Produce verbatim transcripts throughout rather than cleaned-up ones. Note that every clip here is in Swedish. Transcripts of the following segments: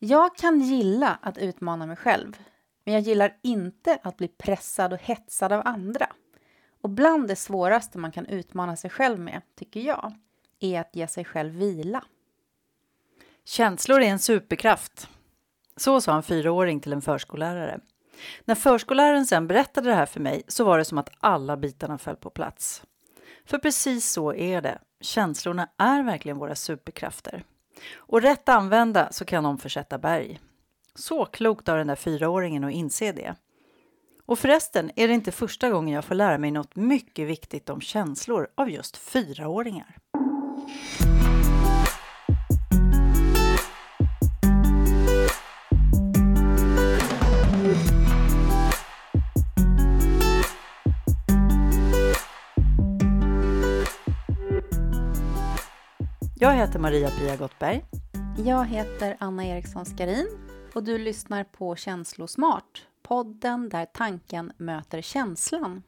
Jag kan gilla att utmana mig själv. Men jag gillar inte att bli pressad och hetsad av andra. Och bland det svåraste man kan utmana sig själv med, tycker jag, är att ge sig själv vila. Känslor är en superkraft. Så sa en fyraåring till en förskollärare. När förskolläraren sen berättade det här för mig så var det som att alla bitarna föll på plats. För precis så är det. Känslorna är verkligen våra superkrafter. Och rätt använda så kan de försätta berg. Så klokt av den där fyraåringen att inse det. Och förresten är det inte första gången jag får lära mig något mycket viktigt om känslor av just fyraåringar. Jag heter Maria Pia Gottberg. Jag heter Anna Eriksson Skarin och du lyssnar på Känslosmart, podden där tanken möter känslan.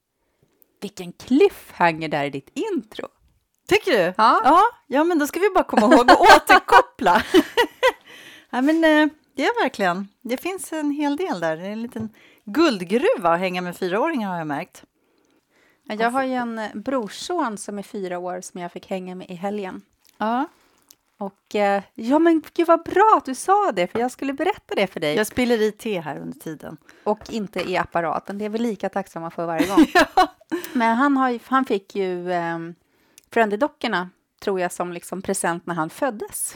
Vilken cliffhanger där i ditt intro. Tycker du? Ja. Ja, ja men då ska vi bara komma ihåg att återkoppla. Ja, men det är verkligen, det finns en hel del där. Det är en liten guldgruva att hänga med fyraåringar har jag märkt. Jag har ju en brorson som är fyra år som jag fick hänga med i helgen. Ja. Och eh, ja men gud vad bra att du sa det, för jag skulle berätta det för dig. Jag spiller i te här under tiden. Och inte i apparaten, det är väl lika tacksamma för varje gång. Ja. Men han, har ju, han fick ju eh, Friendly-dockorna, tror jag, som liksom present när han föddes.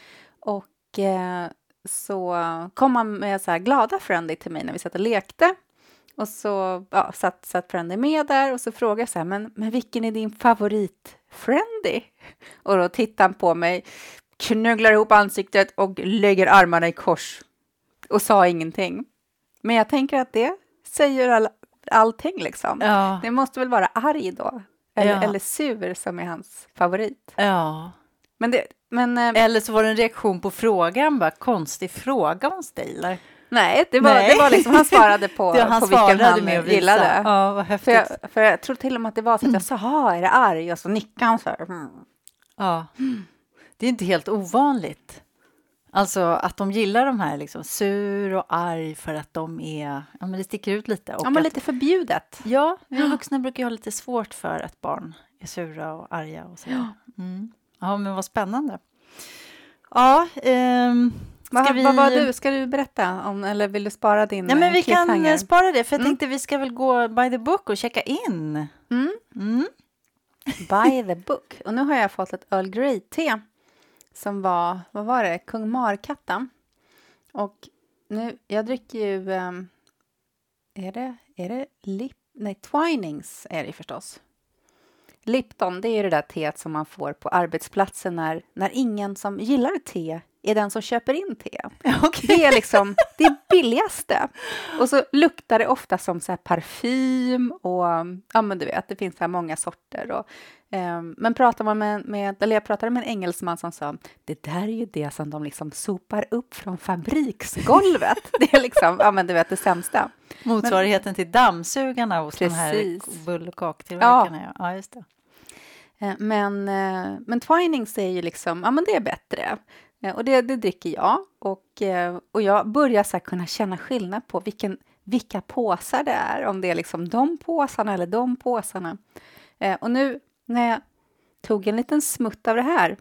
Och eh, så kom han med så här glada Friendly till mig när vi satt och lekte. Och så ja, satt, satt Friendly med där och så frågade jag så här, men, men vilken är din favorit Friendly? Och då tittar han på mig, knögglar ihop ansiktet och lägger armarna i kors och sa ingenting. Men jag tänker att det säger all, allting liksom. Ja. Det måste väl vara arg då. Eller, Ja. eller sur som är hans favorit. Ja. Men det, men, eh, Eller så var det en reaktion på frågan, bara konstig fråga hos dig, eller? nej, det var, Nej. det var liksom, han svarade på, Det, han på vilken svarade han med att visa. gillade. Ja, vad häftigt. För jag, för jag tror till och med att det var så att jag sa, ha, är det arg? Och så nickade han så här. Mm. Ja. Det är inte helt ovanligt. Alltså att de gillar de här liksom sur och arg för att de är, ja men det sticker ut lite. Och Ja, men att, lite förbjudet. ja, vi vuxna brukar ju ha lite svårt för att barn är sura och arga och så. Ja. Mm. Ja, men vad spännande. Ja, ehm, Vad, ska vi... vad var du? Ska du berätta om, eller vill du spara din Nej, men vi kan cliffhanger? eh, spara det, för jag Mm. tänkte vi ska väl gå by the book och checka in. Mm. Mm. By the book. Och nu har jag fått ett Earl Grey-te som var, vad var det? Kung Markatta. Och nu, jag dricker ju, um, är det, är det Lip, nej, Twinings är det förstås. Lipton, det är ju det där teet som man får på arbetsplatsen när, när ingen som gillar te är den som köper in te. Okay. Det är liksom det billigaste. Och så luktar det ofta som så här parfym och ja men du vet, det finns så här många sorter. Och, eh, men pratar man med, med, eller jag pratade med en engelsman som sa, det där är ju det som de liksom sopar upp från fabriksgolvet. Det är liksom, ja men du vet, det sämsta. Motsvarigheten men, till dammsugarna hos precis. De här bull- och kaktillverkarna. Ja. Ja, just det. Men, men Twinings är ju liksom, ja men det är bättre. Och det, det dricker jag. Och, och jag börjar så här kunna känna skillnad på vilken, vilka påsar det är. Om det är liksom de påsarna eller de påsarna. Och nu när jag tog en liten smutt av det här.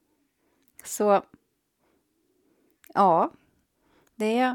Så ja, det är...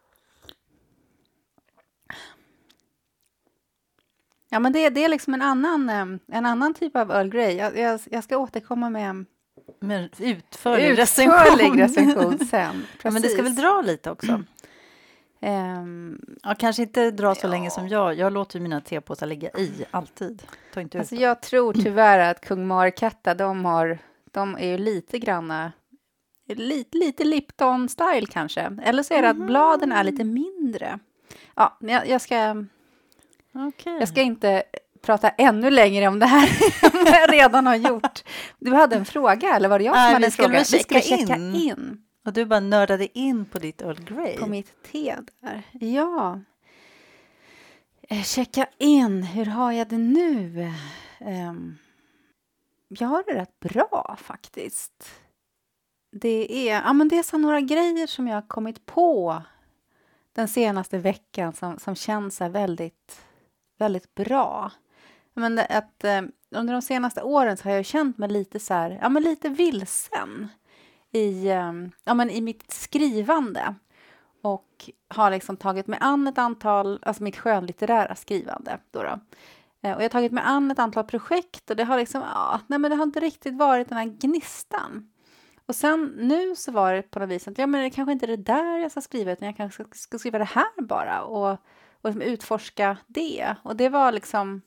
Ja, men det, det är liksom en annan, en annan typ av Earl Grey. Jag, jag, jag ska återkomma med... Men utförlig, utförlig recension. recension sen. Ja, men det ska väl dra lite också. Mm. Um, ja, kanske inte dra så ja. länge som jag. Jag låter ju mina tepåsar ligga i, alltid. Ta inte alltså ut jag tror tyvärr att Kung Markatta, de, har, de är ju lite granna... Lite, lite Lipton-style kanske. Eller så är det mm. att bladen är lite mindre. Ja, jag, jag ska... Okay. Jag ska inte prata ännu längre om det här än jag redan har gjort. Du hade en fråga, eller var det jag som Nej, hade en fråga? Vi skulle checka in. in. Och du bara nördade in på ditt Earl Grey. På mitt te där. Ja. Eh, checka in. Hur har jag det nu? Um, jag har det rätt bra faktiskt. det är, ja, men det är så några grejer som jag har kommit på den senaste veckan som, som känns så här väldigt, väldigt bra. Men det, att, eh, under de senaste åren så har jag känt mig lite så här, ja, men lite vilsen i, eh, ja, men i mitt skrivande. Och har liksom tagit mig an ett antal, alltså mitt skönlitterära skrivande då då. Eh, och jag har tagit mig an ett antal projekt och det har liksom, ja, nej men det har inte riktigt varit den här gnistan. Och sen nu så var det på något vis att ja, men det kanske inte är det där jag ska skriva, utan jag kanske ska, ska skriva det här bara och, och liksom utforska det. Och det var liksom,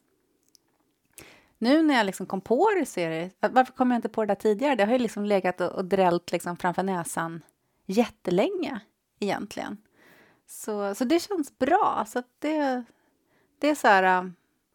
nu när jag liksom kom på det så är det, varför kom jag inte på det där tidigare? Det har ju liksom legat och, och drällt liksom framför näsan jättelänge egentligen. Så, så det känns bra. Så att det, det är så här...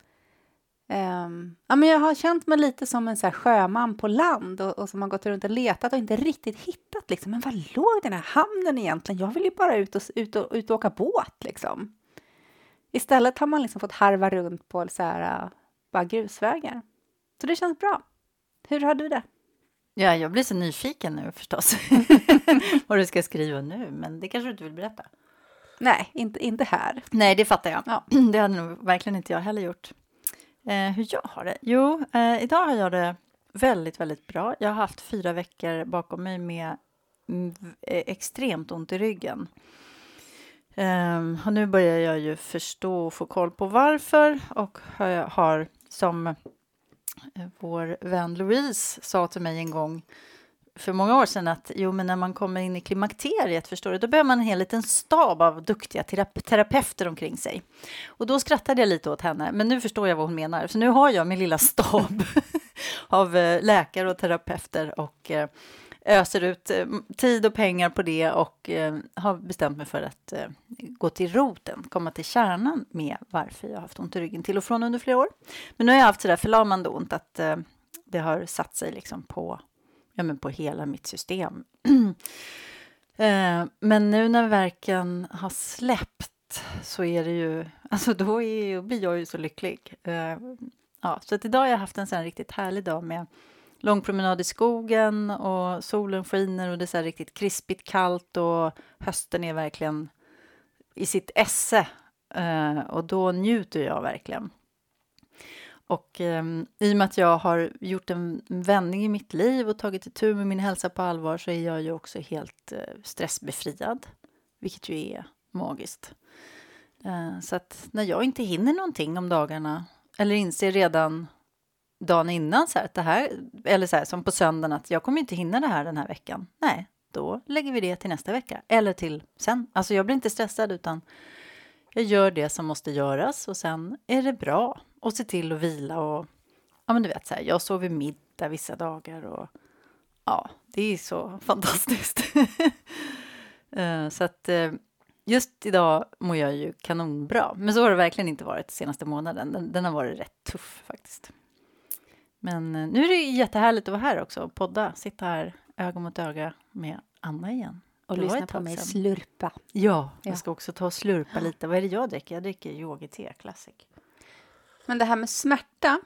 Um, ja, men jag har känt mig lite som en så här sjöman på land och, och som har gått runt och letat och inte riktigt hittat liksom, men var låg den här hamnen egentligen? Jag vill ju bara ut och, ut och, ut och åka båt liksom. Istället har man liksom fått harva runt på så här, uh, bara grusvägar. Så det känns bra. Hur har du det? Ja, jag blir så nyfiken nu förstås. Vad du ska skriva nu, men det kanske du inte vill berätta. Nej, inte, inte här. Nej, det fattar jag. Ja. Det hade nog verkligen inte jag heller gjort. Eh, hur jag har det? Jo, eh, idag har jag det väldigt, väldigt bra. Jag har haft fyra veckor bakom mig med mm, extremt ont i ryggen. Eh, och nu börjar jag ju förstå och få koll på varför. Och har, har som eh, vår vän Louise sa till mig en gång för många år sedan att jo, men när man kommer in i klimakteriet, förstår du, då behöver man en hel liten stab av duktiga terape- terapeuter omkring sig. Och då skrattade jag lite åt henne, men nu förstår jag vad hon menar. Så nu har jag min lilla stab av eh, läkare och terapeuter och eh, öser ut eh, tid och pengar på det och eh, har bestämt mig för att eh, gå till roten, komma till kärnan med varför jag har haft ont i ryggen till och från under flera år. Men nu har jag haft sådär förlamande ont att eh, det har satt sig liksom på Ja, men på hela mitt system. eh, men nu när verken har släppt så är det ju... Alltså då är, blir jag ju så lycklig. Eh, ja, så att idag har jag haft en sån riktigt härlig dag med lång promenad i skogen och solen skiner och det är så här riktigt krispigt kallt och hösten är verkligen i sitt esse. Eh, och då njuter jag verkligen. Och eh, i och med att jag har gjort en vändning i mitt liv och tagit itu med min hälsa på allvar så är jag ju också helt eh, stressbefriad. Vilket ju är magiskt. Eh, så att när jag inte hinner någonting om dagarna eller inser redan dagen innan så här, att det här, eller så här, som på söndagen att jag kommer inte hinna det här den här veckan. Nej, då lägger vi det till nästa vecka eller till sen. Alltså jag blir inte stressad utan jag gör det som måste göras och sen är det bra. Och se till att vila och ja men du vet så här, jag sover middag vissa dagar och ja, det är så fantastiskt. uh, så att uh, just idag mår jag ju kanonbra. Men så har det verkligen inte varit senaste månaden. Den, den har varit rätt tuff faktiskt. Men uh, nu är det jättehärligt att vara här också och podda. Sitta här öga mot öga med Anna igen. Och lyssna på mig slurpa. Ja, jag ja. ska också ta och slurpa lite. Vad är det jag dricker? Jag dricker yogi-te, classic. Men det här med smärta,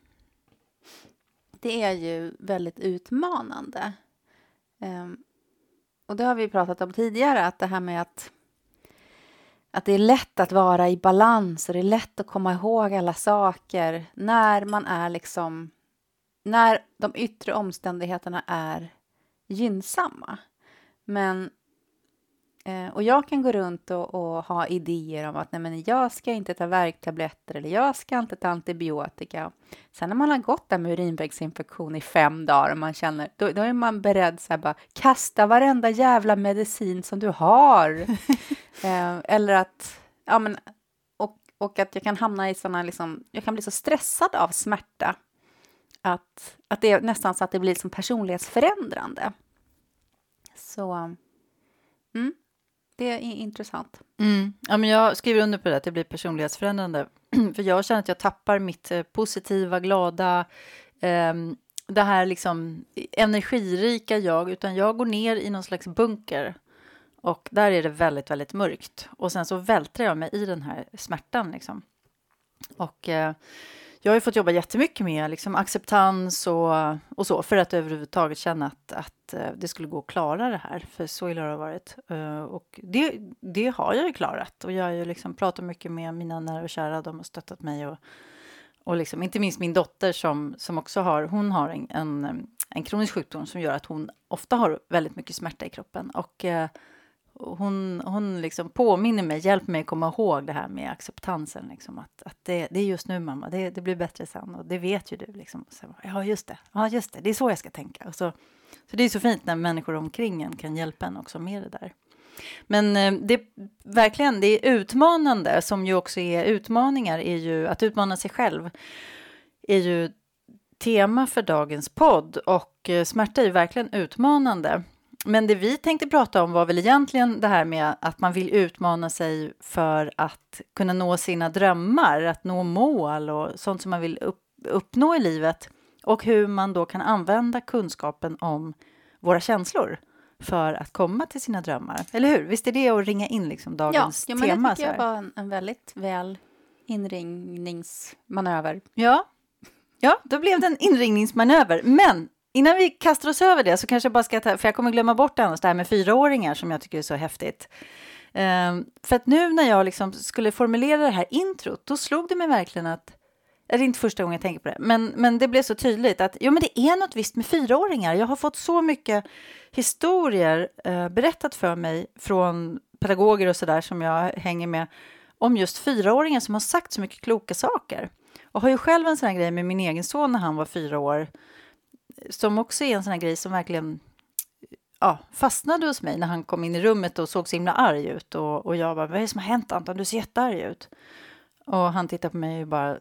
det är ju väldigt utmanande. Um, och det har vi pratat om tidigare, att det här med att, att det är lätt att vara i balans och det är lätt att komma ihåg alla saker när man är liksom, när de yttre omständigheterna är gynnsamma. Men och jag kan gå runt och, och ha idéer om att nej men jag ska inte ta värktabletter eller jag ska inte ta antibiotika. Sen när man har gått där med urinvägsinfektion i fem dagar och man känner, då, då är man beredd så här bara kasta varenda jävla medicin som du har. eh, eller att, ja men, och, och att jag kan hamna i sådana liksom, jag kan bli så stressad av smärta att, att det är nästan så att det blir som personlighetsförändrande. Så, mm. Det är intressant. Mm. Ja, men jag skriver under på det att det blir personlighetsförändrande. För jag känner att jag tappar mitt eh, positiva, glada, eh, det här liksom energirika jag. Utan jag går ner i någon slags bunker. Och där är det väldigt, väldigt mörkt. Och sen så vältrar jag mig i den här smärtan liksom. Och eh, jag har ju fått jobba jättemycket med liksom acceptans och, och så för att överhuvudtaget känna att, att det skulle gå att klara det här. För så illa har det varit. Och det, det har jag ju klarat. Och jag har ju liksom pratat mycket med mina nära och kära. De har stöttat mig. Och, och liksom, inte minst min dotter som, som också har, hon har en, en, en kronisk sjukdom som gör att hon ofta har väldigt mycket smärta i kroppen. Och hon, hon liksom påminner mig, hjälper mig att komma ihåg det här med acceptansen. Liksom, att att det, det är just nu, mamma. Det, det blir bättre sen. Och det vet ju du. Liksom. Så, ja, just det. Ja, just det. Det är så jag ska tänka. Och så, så det är så fint när människor omkring en kan hjälpa en också med det där. Men eh, det verkligen, det är utmanande, som ju också är utmaningar, är ju att utmana sig själv. Är ju tema för dagens podd. Och eh, smärta är ju verkligen utmanande. Men det vi tänkte prata om var väl egentligen det här med att man vill utmana sig för att kunna nå sina drömmar, att nå mål och sånt som man vill upp, uppnå i livet. Och hur man då kan använda kunskapen om våra känslor för att komma till sina drömmar. Eller hur? Visst är det att ringa in liksom dagens ja, ja, men tema? Det tycker jag var en, en väldigt väl inringningsmanöver. Ja. ja, då blev det en inringningsmanöver. Men innan vi kastar oss över det så kanske jag bara ska ta, för jag kommer glömma bort det annars, det här med fyraåringar som jag tycker är så häftigt. Um, för att nu när jag liksom skulle formulera det här introt, då slog det mig verkligen att, det är inte första gången jag tänker på det, men, men det blev så tydligt att jo, men det är något visst med fyraåringar. Jag har fått så mycket historier uh, berättat för mig från pedagoger och sådär som jag hänger med om just fyraåringar som har sagt så mycket kloka saker. Och har ju själv en sån här grej med min egen son när han var fyra år, som också är en sån här grej som verkligen ja, fastnade hos mig när han kom in i rummet och såg så himla arg ut. Och, och jag bara, vad är det som har hänt, Anton? Du ser jättearg ut. Och han tittade på mig och bara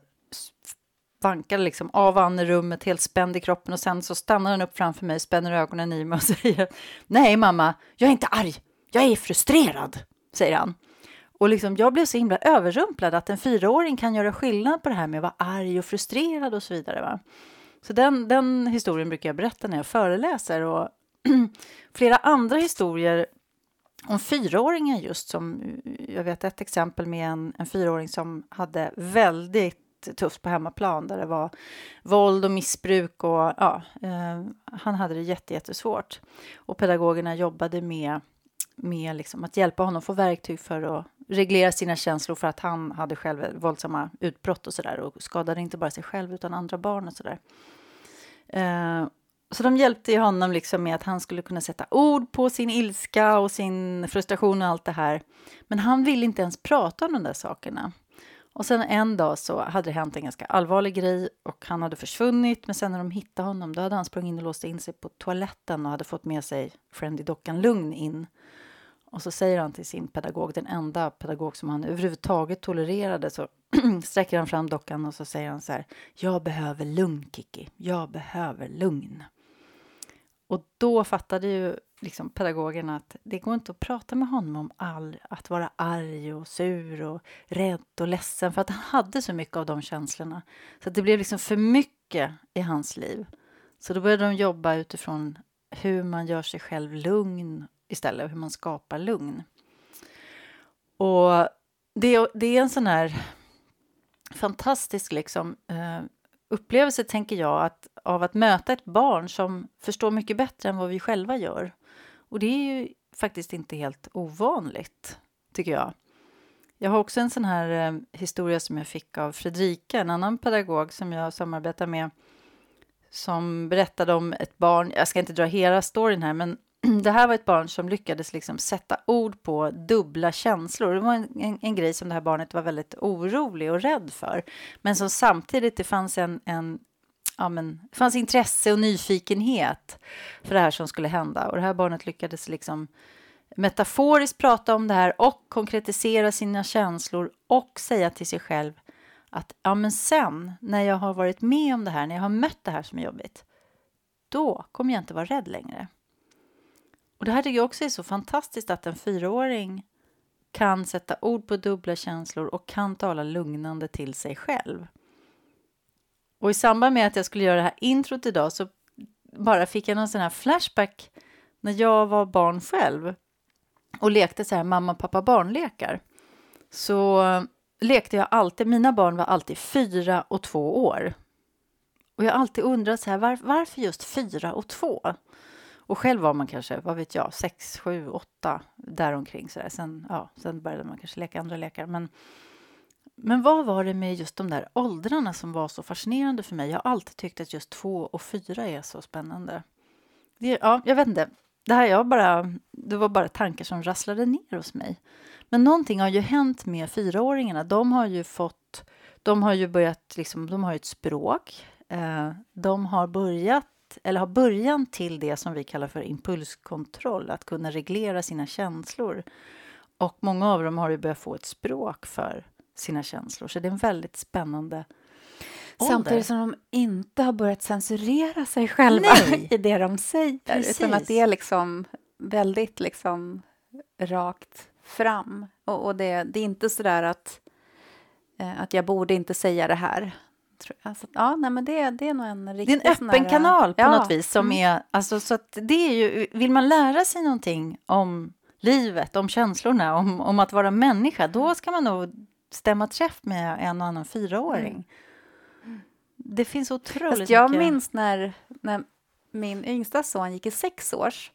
vankade liksom av han i rummet, helt spänd i kroppen. Och sen så stannar han upp framför mig, spänner ögonen i mig och säger, nej mamma, jag är inte arg. Jag är frustrerad, säger han. Och liksom, jag blev så himla överrumplad att en fyraåring kan göra skillnad på det här med att vara arg och frustrerad och så vidare, va? Så den, den historien brukar jag berätta när jag föreläser. Och flera andra historier om fyraåringar just. Som, jag vet ett exempel med en, en fyraåring som hade väldigt tufft på hemmaplan. Där det var våld och missbruk. Och, ja, eh, han hade det jätte, jättesvårt. Och pedagogerna jobbade med, med liksom att hjälpa honom få verktyg för att reglera sina känslor. För att han hade själv våldsamma utbrott och sådär. Och skadade inte bara sig själv utan andra barn och sådär. Uh, så de hjälpte honom liksom med att han skulle kunna sätta ord på sin ilska och sin frustration och allt det här. Men han ville inte ens prata om de där sakerna. Och sen en dag så hade det hänt en ganska allvarlig grej och han hade försvunnit. Men sen när de hittade honom då hade han sprungit in och låst in sig på toaletten och hade fått med sig Friendly-dockan Lugn in. Och så säger han till sin pedagog, den enda pedagog som han överhuvudtaget tolererade, så sträcker han fram dockan och så säger han så här, jag behöver lugn, Kiki, jag behöver lugn. Och då fattade ju liksom pedagogerna att det går inte att prata med honom om all, att vara arg och sur och rädd och ledsen, för att han hade så mycket av de känslorna. Så att det blev liksom för mycket i hans liv. Så då började de jobba utifrån hur man gör sig själv lugn istället, hur man skapar lugn. Och det, det är en sån här fantastisk liksom, uh, upplevelse, tänker jag, att, av att möta ett barn som förstår mycket bättre än vad vi själva gör. Och det är ju faktiskt inte helt ovanligt, tycker jag. Jag har också en sån här uh, historia som jag fick av Fredrika, en annan pedagog som jag samarbetar med, som berättade om ett barn, jag ska inte dra hela storyn här, men det här var ett barn som lyckades liksom sätta ord på dubbla känslor. Det var en, en, en grej som det här barnet var väldigt orolig och rädd för. Men som samtidigt det fanns en, en ja men, det fanns intresse och nyfikenhet för det här som skulle hända. Och det här barnet lyckades liksom metaforiskt prata om det här och konkretisera sina känslor och säga till sig själv att ja men sen när jag har varit med om det här, när jag har mött det här som är jobbigt, då kommer jag inte vara rädd längre. Och det här tycker jag också är så fantastiskt, att en fyraåring kan sätta ord på dubbla känslor och kan tala lugnande till sig själv. Och i samband med att jag skulle göra det här introt idag så bara fick jag någon sån här flashback när jag var barn själv och lekte så här mamma, pappa, barnlekar. Så lekte jag alltid, mina barn var alltid fyra och två år. Och jag har alltid undrat så här, var, varför just fyra och två? Och själv var man kanske, vad vet jag, sex, sju, åtta, däromkring så där. Sen, ja, sen började man kanske leka andra lekar. Men, men vad var det med just de där åldrarna som var så fascinerande för mig? Jag har alltid tyckt att just två och fyra är så spännande. Det, ja, jag vet inte. Det här jag bara, det var bara tankar som rasslade ner hos mig. Men någonting har ju hänt med fyraåringarna. De har ju fått, de har ju börjat, liksom, de har ju ett språk. Eh, de har börjat, eller har början till det som vi kallar för impulskontroll. Att kunna reglera sina känslor. Och många av dem har ju börjat få ett språk för sina känslor. Så det är en väldigt spännande ålder. Samtidigt som de inte har börjat censurera sig själva Nej. i det de säger. Precis. Utan att det är liksom väldigt liksom rakt fram. Och, och det, det är inte sådär att, eh, att jag borde inte säga det här. Alltså, ja, nej, men det, det är nog en riktig... Det är en öppen här, kanal på ja. något vis. Som mm. är, alltså, så att det är ju, vill man lära sig någonting om livet, om känslorna, om, om att vara människa, då ska man nog stämma träff med en och annan fyraåring. Mm. Det finns otroligt Fast jag mycket... minns när, när min yngsta son gick i sex års,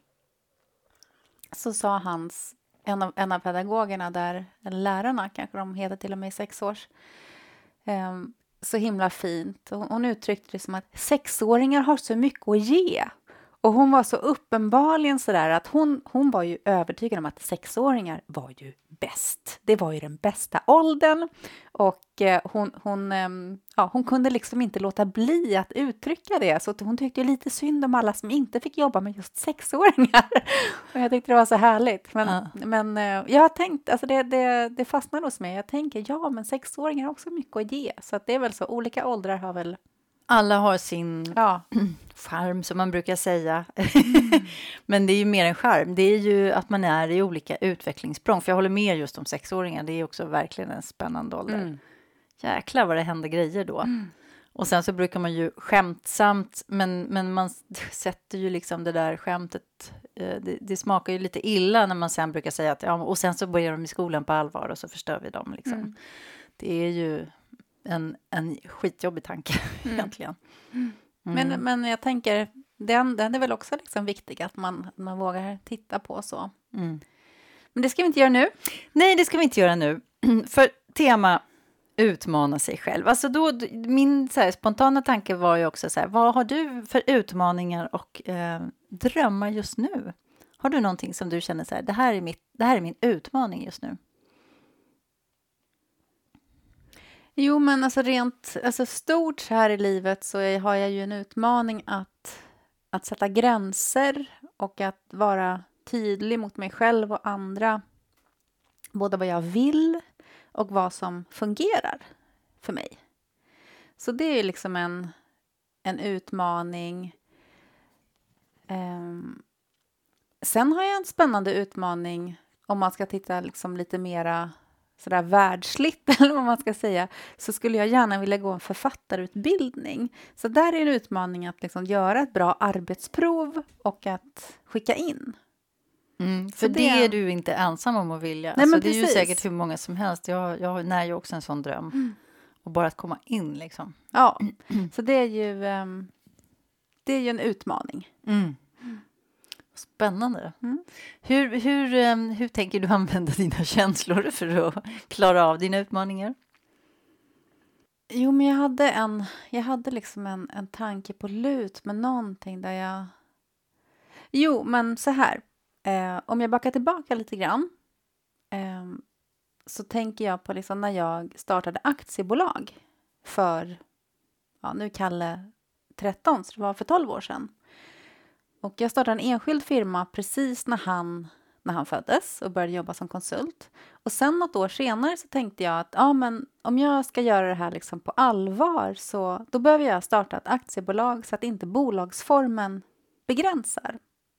så sa hans, en av, en av pedagogerna där, eller lärarna kanske de heter till och med i sex års, um, så himla fint. Hon, hon uttryckte det som att sexåringar har så mycket att ge. Och hon var så uppenbarligen sådär att hon, hon var ju övertygad om att sexåringar var ju bäst. Det var ju den bästa åldern. Och eh, hon, hon, eh, ja, hon kunde liksom inte låta bli att uttrycka det. Så hon tyckte lite synd om alla som inte fick jobba med just sexåringar. Och jag tyckte det var så härligt. Men, ja. men eh, jag har tänkt, alltså det, det, det fastnar hos mig. Jag tänker, ja men sexåringar har också mycket att ge. Så att det är väl så, olika åldrar har väl... Alla har sin ja. charm som man brukar säga. Mm. Men det är ju mer en charm. Det är ju att man är i olika utvecklingssprång. För jag håller med just om sexåringar. Det är också verkligen en spännande ålder. Mm. Jäklar vad det händer grejer då. Mm. Och sen så brukar man ju skämtsamt. Men, men man sätter ju liksom det där skämtet. Det, det smakar ju lite illa när man sen brukar säga att ja, och sen så börjar de i skolan på allvar och så förstör vi dem liksom. Mm. Det är ju... En, en skitjobbig tanke mm. egentligen. Mm. Men, men jag tänker, den, den är väl också liksom viktig att man, man vågar titta på så. Mm. Men det ska vi inte göra nu. Nej, det ska vi inte göra nu. För tema utmana sig själv. Alltså då, min så här, spontana tanke var ju också så här, vad har du för utmaningar och eh, drömmar just nu? Har du någonting som du känner så här, det här är, mitt, det här är min utmaning just nu? Jo, men alltså rent alltså stort så här i livet så är, har jag ju en utmaning att, att sätta gränser och att vara tydlig mot mig själv och andra. Både vad jag vill och vad som fungerar för mig. Så det är liksom en, en utmaning. Um, sen har jag en spännande utmaning om man ska titta liksom lite mera... sådär världsligt eller vad man ska säga, så skulle jag gärna vilja gå en författarutbildning. Så där är en utmaning att liksom göra ett bra arbetsprov och att skicka in. Mm, för det, det är du inte ensam om att vilja. Nej, alltså, men det är precis. ju säkert hur många som helst. Jag, jag när ju också en sån dröm. Mm. Och bara att komma in liksom. Ja, mm. så det är ju um, det är ju en utmaning. Mm. Spännande. Mm. Hur, hur, hur tänker du använda dina känslor för att klara av dina utmaningar? Jo, men jag hade en, jag hade liksom en, en tanke på lut med någonting där jag... Jo, men så här. Eh, om jag backar tillbaka lite grann eh, så tänker jag på liksom när jag startade aktiebolag för, ja, nu Kalle tretton, så det var för tolv år sedan. Och jag startade en enskild firma precis när han, när han föddes och började jobba som konsult. Och sen något år senare så tänkte jag att ja, men om jag ska göra det här liksom på allvar så då behöver jag starta ett aktiebolag så att inte bolagsformen begränsar.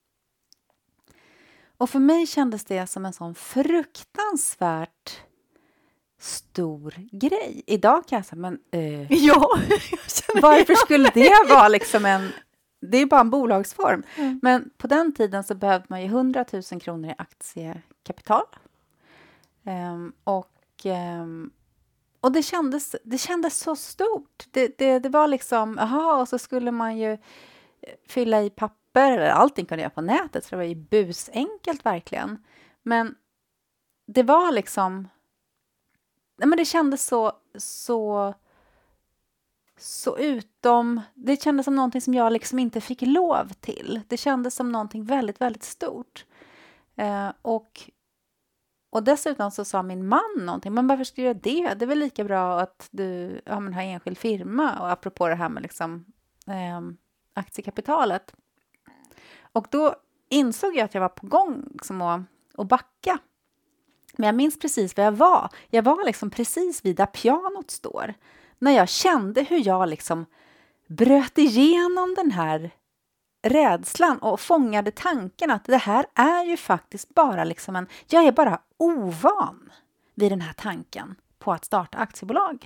Och för mig kändes det som en sån fruktansvärt stor grej. Idag kan jag säga, men eh, ja, varför skulle det vara liksom en... Det är bara en bolagsform. Mm. Men på den tiden så behövde man ju hundratusen kronor i aktiekapital. Um, och um, och det kändes, det kändes så stort. Det, det, det var liksom, aha, och så skulle man ju fylla i papper. Allting kunde jag göra på nätet, så det var ju busenkelt verkligen. Men det var liksom, nej men det kändes så, så, så utom, det kändes som någonting som jag liksom inte fick lov till. Det kändes som någonting väldigt, väldigt stort. Eh, och Och dessutom så sa min man någonting. Men varför ska du göra det? Det är väl lika bra att du ja, men har enskild firma. Och apropå det här med liksom, eh, aktiekapitalet. Och då insåg jag att jag var på gång liksom, att, att backa. Men jag minns precis var jag var. Jag var liksom precis vid där pianot står. När jag kände hur jag liksom bröt igenom den här rädslan och fångade tanken att det här är ju faktiskt bara liksom en, jag är bara ovan vid den här tanken på att starta aktiebolag.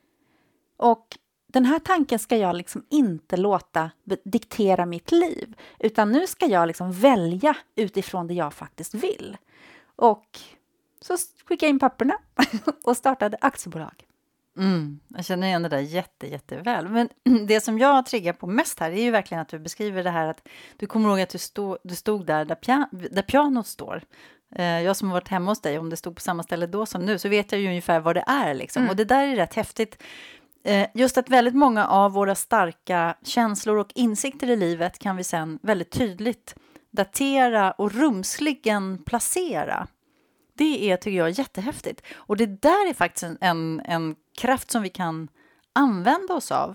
Och den här tanken ska jag liksom inte låta diktera mitt liv, utan nu ska jag liksom välja utifrån det jag faktiskt vill. Och så skickade jag in papperna och startade aktiebolag. Mm, jag känner igen det där jätte, jätteväl. Men det som jag triggar på mest här är ju verkligen att du beskriver det här att du kommer ihåg att du stod, du stod där där, pia, där pianot står. Eh, jag som har varit hemma hos dig, om det stod på samma ställe då som nu, så vet jag ju ungefär vad det är liksom. Mm. Och det där är rätt häftigt. Eh, just att väldigt många av våra starka känslor och insikter i livet kan vi sen väldigt tydligt datera och rumsligen placera. Det är, tycker jag, jättehäftigt. Och det där är faktiskt en, en, en kraft som vi kan använda oss av.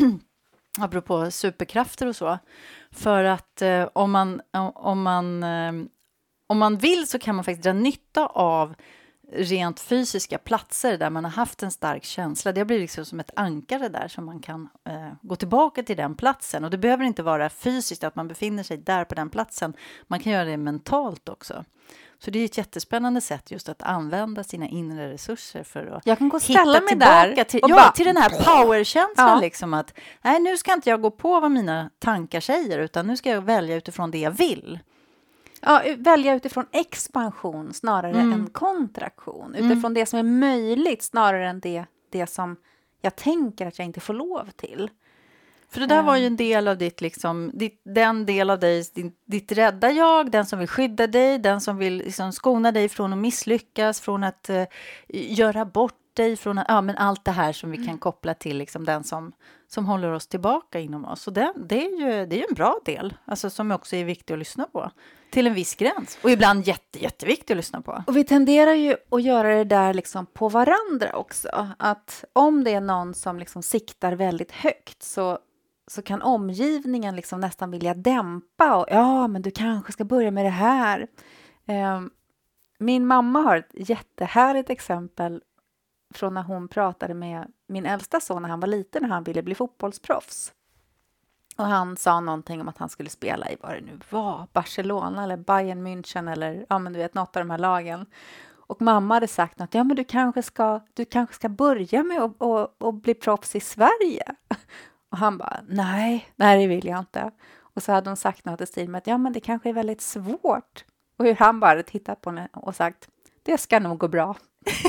Apropå superkrafter och så. För att eh, om, man, om, man, eh, om man vill så kan man faktiskt dra nytta av rent fysiska platser där man har haft en stark känsla. Det blir liksom som ett ankare där som man kan eh, gå tillbaka till den platsen. Och det behöver inte vara fysiskt att man befinner sig där på den platsen. Man kan göra det mentalt också. Så det är ett jättespännande sätt just att använda sina inre resurser för att jag kan gå och ställa mig där till, och ja, bara, till den här powerkänslan ja. liksom att nej, nu ska inte jag gå på vad mina tankar säger, utan nu ska jag välja utifrån det jag vill. Ja, välja utifrån expansion snarare mm. än kontraktion. Utifrån mm. det som är möjligt snarare än det, det som jag tänker att jag inte får lov till. För det där var ju en del av ditt, liksom, ditt, den del av dig, din, ditt rädda jag, den som vill skydda dig, den som vill liksom, skona dig från att misslyckas, från att uh, göra bort dig, från att, ja, men allt det här som vi mm. kan koppla till liksom, den som, som håller oss tillbaka inom oss. Och det, det är ju det är ju en bra del, alltså, som också är viktig att lyssna på. Till en viss gräns. Och ibland jätte, jätteviktigt att lyssna på. Och vi tenderar ju att göra det där liksom på varandra också. Att om det är någon som liksom siktar väldigt högt så så kan omgivningen liksom nästan vilja dämpa och ja, men du kanske ska börja med det här. Eh, min mamma har ett jättehärligt exempel från när hon pratade med min äldsta son när han var liten, när han ville bli fotbollsproffs. Och han sa någonting om att han skulle spela i vad det nu var, Barcelona eller Bayern München eller ja, men du vet, något av de här lagen. Och mamma hade sagt att ja, men du kanske ska, du kanske ska börja med att och, och bli proffs i Sverige. Och han bara, nej, nej det vill jag inte. Och så hade hon sagt något i stil med att ja, men det kanske är väldigt svårt. Och hur han bara tittat på henne och sagt, det ska nog gå bra.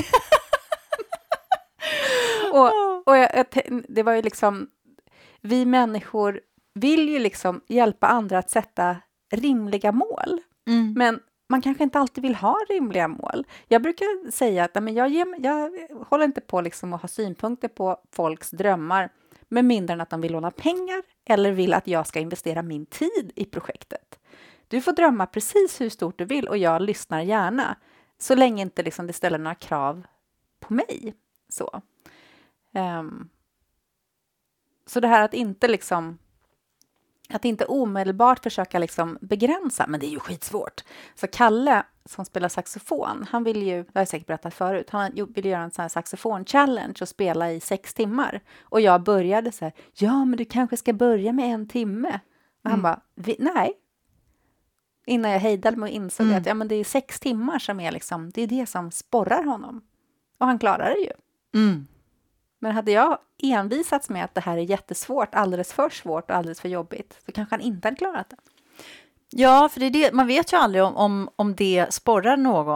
och och jag, det var ju liksom, vi människor vill ju liksom hjälpa andra att sätta rimliga mål. Mm. Men man kanske inte alltid vill ha rimliga mål. Jag brukar säga att men jag, ger, jag håller inte på liksom att ha synpunkter på folks drömmar. Med mindre än att de vill låna pengar eller vill att jag ska investera min tid i projektet. Du får drömma precis hur stort du vill och jag lyssnar gärna. Så länge inte liksom det ställer några krav på mig. Så, um, så det här att inte liksom att inte omedelbart försöka liksom begränsa, men det är ju skitsvårt. Så Kalle som spelar saxofon, han vill ju, det har jag säkert berättat förut, han vill göra en sån här saxofon-challenge och spela i sex timmar. Och jag började så här, ja men du kanske ska börja med en timme. Och han mm. bara, nej. Innan jag hejdade mig och insåg mm. att ja, men det är sex timmar som är liksom, det är det som sporrar honom. Och han klarar det ju. Mm. Men hade jag envisats med att det här är jättesvårt, alldeles för svårt och alldeles för jobbigt, så kanske han inte hade klarat det. Ja, för det är det, man vet ju aldrig om, om, om det sporrar någon.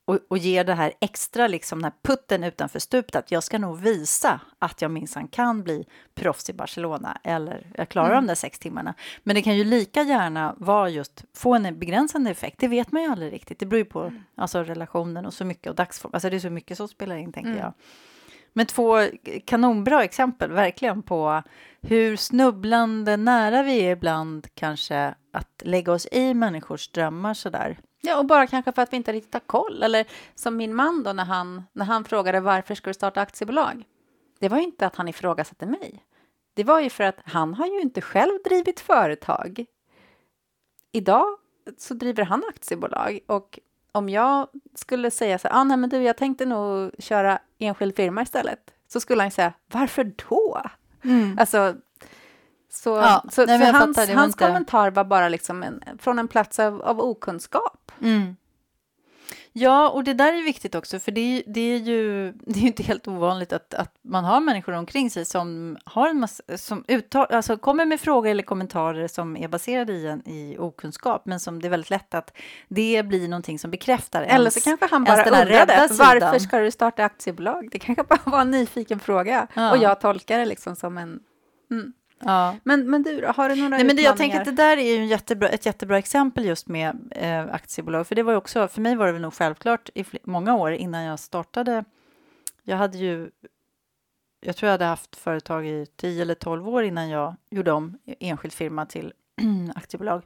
och, och ger det här extra, liksom den här putten utanför stupet, att jag ska nog visa att jag minsann kan bli proffs i Barcelona, eller jag klarar mm. de där sex timmarna. Men det kan ju lika gärna vara just, få en begränsande effekt, det vet man ju aldrig riktigt. Det beror ju på mm. alltså, relationen och så mycket, och dagsform, alltså det är så mycket som spelar in, tänker mm. jag. Men två kanonbra exempel verkligen på hur snubblande nära vi är ibland kanske att lägga oss i människors drömmar sådär. Ja, och bara kanske för att vi inte riktigt har koll. Eller som min man då när han, när han frågade varför ska du starta aktiebolag? Det var ju inte att han ifrågasatte mig. Det var ju för att han har ju inte själv drivit företag. Idag så driver han aktiebolag, och om jag skulle säga så här, ah, nej men du, jag tänkte nog köra enskild firma istället, så skulle han säga, varför då? Mm. Alltså, så, ja, så, nej, så hans, fattar, hans inte... kommentar var bara liksom en, från en plats av, av okunskap. Mm. Ja, och det där är viktigt också, för det är, det är ju det är inte helt ovanligt att, att man har människor omkring sig som har en massa, som uttal, alltså kommer med frågor eller kommentarer som är baserade i, en, i okunskap, men som det är väldigt lätt att det blir någonting som bekräftar ens, eller så kanske han bara undrade, varför ska du starta aktiebolag? Det kanske bara var en nyfiken fråga, ja. Och jag tolkar det liksom som en... Mm. Ja. Men, men du, har du några Nej, men det, jag tänker att det där är ju en jättebra, ett jättebra exempel just med eh, aktiebolag. För det var ju också, för mig var det väl nog självklart i fl- många år innan jag startade. Jag hade ju, jag tror jag hade haft företag i tio eller tolv år innan jag gjorde om enskild firma till aktiebolag.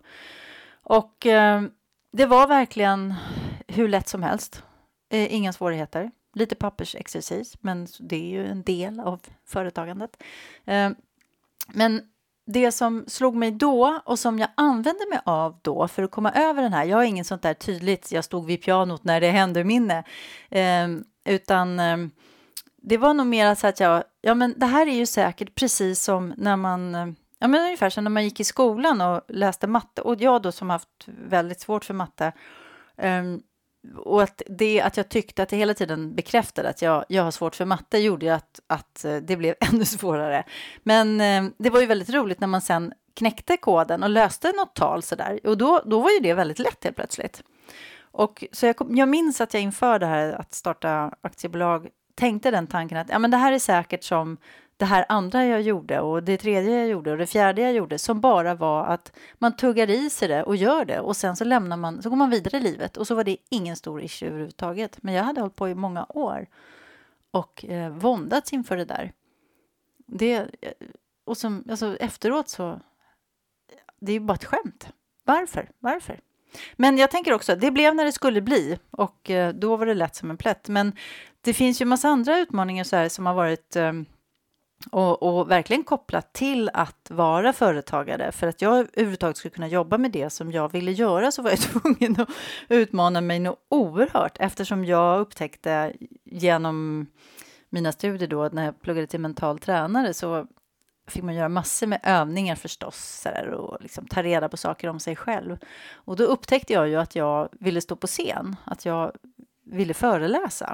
Och eh, det var verkligen hur lätt som helst. Eh, inga svårigheter. Lite pappersexercis, men det är ju en del av företagandet. Eh, Men det som slog mig då och som jag använde mig av då för att komma över den här, jag har ingen sånt där tydligt, jag stod vid pianot när det hände minne, eh, utan eh, det var nog mer så att jag, ja men det här är ju säkert precis som när man, eh, ja men ungefär som när man gick i skolan och läste matte, och jag då som haft väldigt svårt för matte, eh, och att, det, att jag tyckte att det hela tiden bekräftade att jag, jag har svårt för matte gjorde ju att, att det blev ännu svårare. Men eh, det var ju väldigt roligt när man sen knäckte koden och löste något tal sådär. Och då, då var ju det väldigt lätt helt plötsligt. Och så jag, jag minns att jag inför det här att starta aktiebolag tänkte den tanken att ja, men det här är säkert som det här andra jag gjorde och det tredje jag gjorde och det fjärde jag gjorde, som bara var att man tuggar i sig det och gör det, och sen så lämnar man, så går man vidare i livet, och så var det ingen stor issue överhuvudtaget. Men jag hade hållit på i många år och eh, våndats inför det där. Det, och som, alltså, efteråt så, det är ju bara ett skämt. Varför? Varför? Men jag tänker också, det blev när det skulle bli, och eh, då var det lätt som en plätt. Men det finns ju massa andra utmaningar så här som har varit eh, och, och verkligen kopplat till att vara företagare. För att jag överhuvudtaget skulle kunna jobba med det som jag ville göra, så var jag tvungen att utmana mig nog oerhört, eftersom jag upptäckte genom mina studier då, när jag pluggade till mental tränare, så fick man göra massor med övningar förstås så där, och liksom ta reda på saker om sig själv. Och då upptäckte jag ju att jag ville stå på scen, att jag ville föreläsa.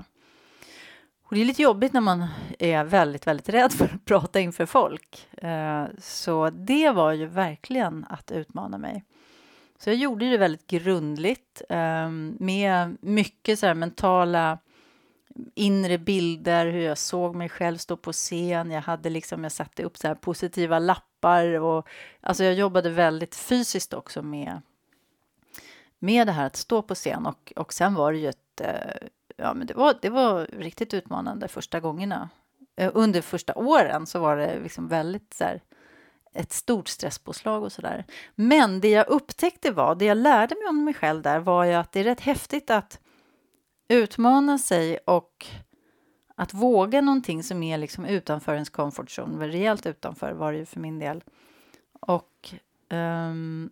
Och det är lite jobbigt när man är väldigt, väldigt rädd för att prata inför folk. Så det var ju verkligen att utmana mig. Så jag gjorde det väldigt grundligt med mycket så här mentala inre bilder, hur jag såg mig själv stå på scen. Jag hade liksom, jag satte upp så här positiva lappar, och alltså jag jobbade väldigt fysiskt också med med det här att stå på scen, och och sen var det ju ett ja, men det var det var riktigt utmanande första gångerna. Under första åren så var det liksom väldigt så här ett stort stresspåslag och så där. Men det jag upptäckte var, det jag lärde mig om mig själv där, var ju att det är rätt häftigt att utmana sig och att våga någonting som är liksom utanför ens comfort zone. Rejält utanför var det ju för min del. Och um,